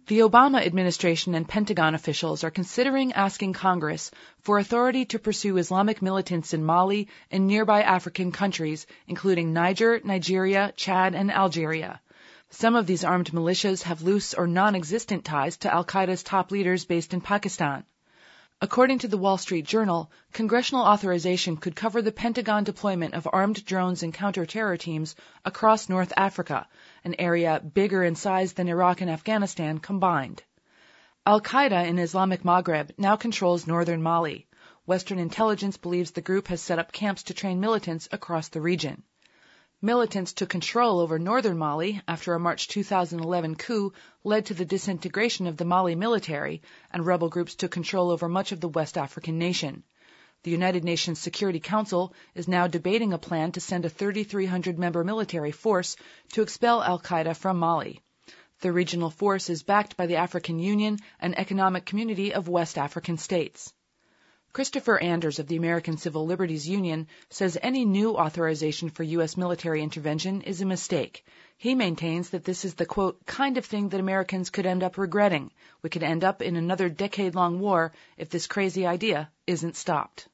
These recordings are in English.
The Obama administration and Pentagon officials are considering asking Congress for authority to pursue Islamic militants in Mali and nearby African countries, including Niger, Nigeria, Chad, and Algeria. Some of these armed militias have loose or non-existent ties to al-Qaeda's top leaders based in Pakistan. According to the Wall Street Journal, congressional authorization could cover the Pentagon deployment of armed drones and counter-terror teams across North Africa, an area bigger in size than Iraq and Afghanistan combined. Al-Qaeda in Islamic Maghreb now controls northern Mali. Western intelligence believes the group has set up camps to train militants across the region. Militants took control over northern Mali after a March 2011 coup led to the disintegration of the Mali military, and rebel groups took control over much of the West African nation. The United Nations Security Council is now debating a plan to send a 3,300-member military force to expel al-Qaeda from Mali. The regional force is backed by the African Union, an economic community of West African states. Christopher Anders of the American Civil Liberties Union says any new authorization for U.S. military intervention is a mistake. He maintains that this is the, quote, kind of thing that Americans could end up regretting. We could end up in another decade-long war if this crazy idea isn't stopped.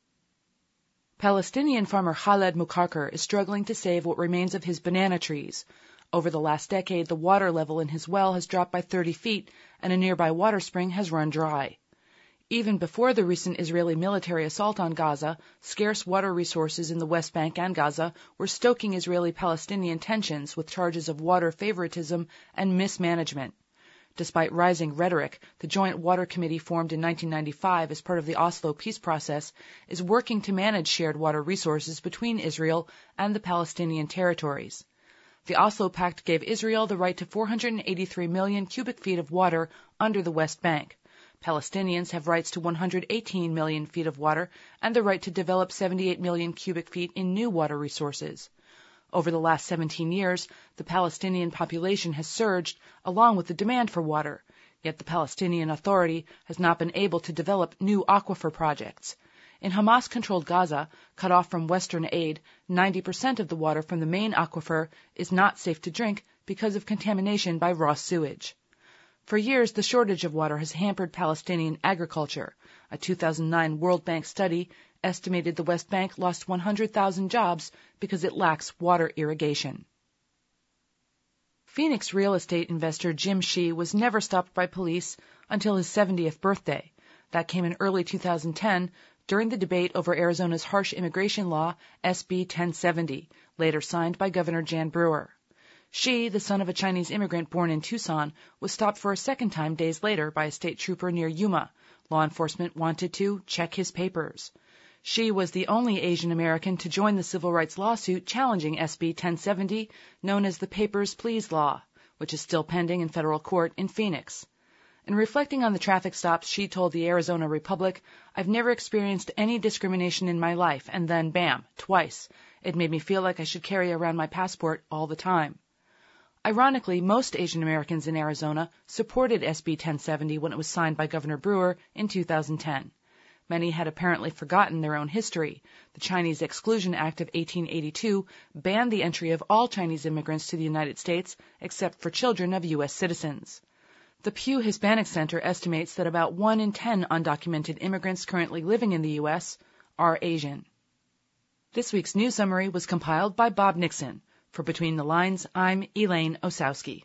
Palestinian farmer Khaled Mukarkar is struggling to save what remains of his banana trees. Over the last decade, the water level in his well has dropped by 30 feet, and a nearby water spring has run dry. Even before the recent Israeli military assault on Gaza, scarce water resources in the West Bank and Gaza were stoking Israeli-Palestinian tensions with charges of water favoritism and mismanagement. Despite rising rhetoric, the Joint Water Committee formed in 1995 as part of the Oslo peace process is working to manage shared water resources between Israel and the Palestinian territories. The Oslo Pact gave Israel the right to 483 million cubic feet of water under the West Bank. Palestinians have rights to 118 million feet of water and the right to develop 78 million cubic feet in new water resources. Over the last 17 years, the Palestinian population has surged along with the demand for water, yet the Palestinian Authority has not been able to develop new aquifer projects. In Hamas-controlled Gaza, cut off from Western aid, 90% of the water from the main aquifer is not safe to drink because of contamination by raw sewage. For years, the shortage of water has hampered Palestinian agriculture. A 2009 World Bank study estimated the West Bank lost 100,000 jobs because it lacks water irrigation. Phoenix real estate investor Jim Shea was never stopped by police until his 70th birthday. That came in early 2010 during the debate over Arizona's harsh immigration law, SB 1070, later signed by Governor Jan Brewer. Shea, the son of a Chinese immigrant born in Tucson, was stopped for a second time days later by a state trooper near Yuma. Law enforcement wanted to check his papers. Shea was the only Asian American to join the civil rights lawsuit challenging SB 1070, known as the Papers, Please Law, which is still pending in federal court in Phoenix. In reflecting on the traffic stops, Shea told the Arizona Republic, "I've never experienced any discrimination in my life, and then, bam, twice. It made me feel like I should carry around my passport all the time." Ironically, most Asian Americans in Arizona supported SB 1070 when it was signed by Governor Brewer in 2010. Many had apparently forgotten their own history. The Chinese Exclusion Act of 1882 banned the entry of all Chinese immigrants to the United States except for children of U.S. citizens. The Pew Hispanic Center estimates that about 1 in 10 undocumented immigrants currently living in the U.S. are Asian. This week's news summary was compiled by Bob Nixon. For Between the Lines, I'm Elaine Osowski.